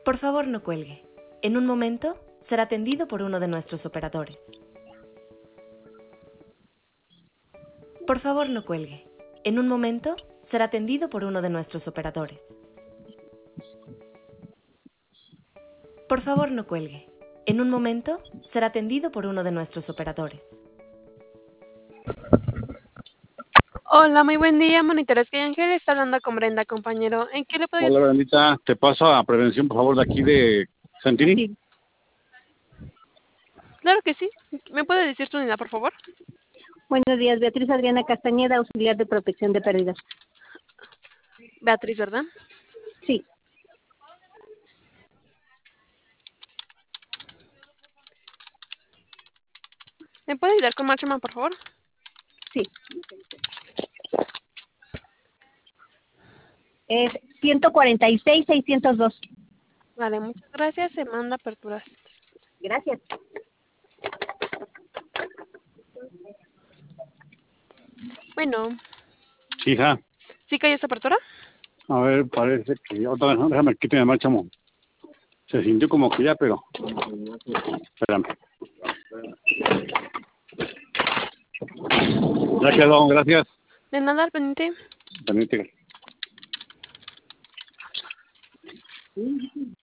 Por favor, no cuelgue. En un momento será atendido por uno de nuestros operadores. Por favor, no cuelgue. En un momento será atendido por uno de nuestros operadores. Por favor, no cuelgue. En un momento será atendido por uno de nuestros operadores. Hola, muy buen día, Monitores que Ángel está hablando con Brenda, compañero. ¿En qué le puedo ayudar? Hola, Brendita. Te paso a prevención, por favor, de aquí de Santini. Sí. Claro que sí. ¿Me puede decir su unidad, por favor? Buenos días, Beatriz Adriana Castañeda, auxiliar de protección de pérdidas. Beatriz, ¿verdad? Sí, ¿Me puede ayudar con Marchman, por favor? sí. Es 146-602. Vale, muchas gracias. Se manda aperturas. Gracias. Bueno, Hija, ¿sí cayó esta apertura? a ver, parece que otra vez, no, déjame quitarme más, chamo. Se sintió como que ya, pero... Espérame. Ya quedó, gracias. De nada, al pendiente. También te...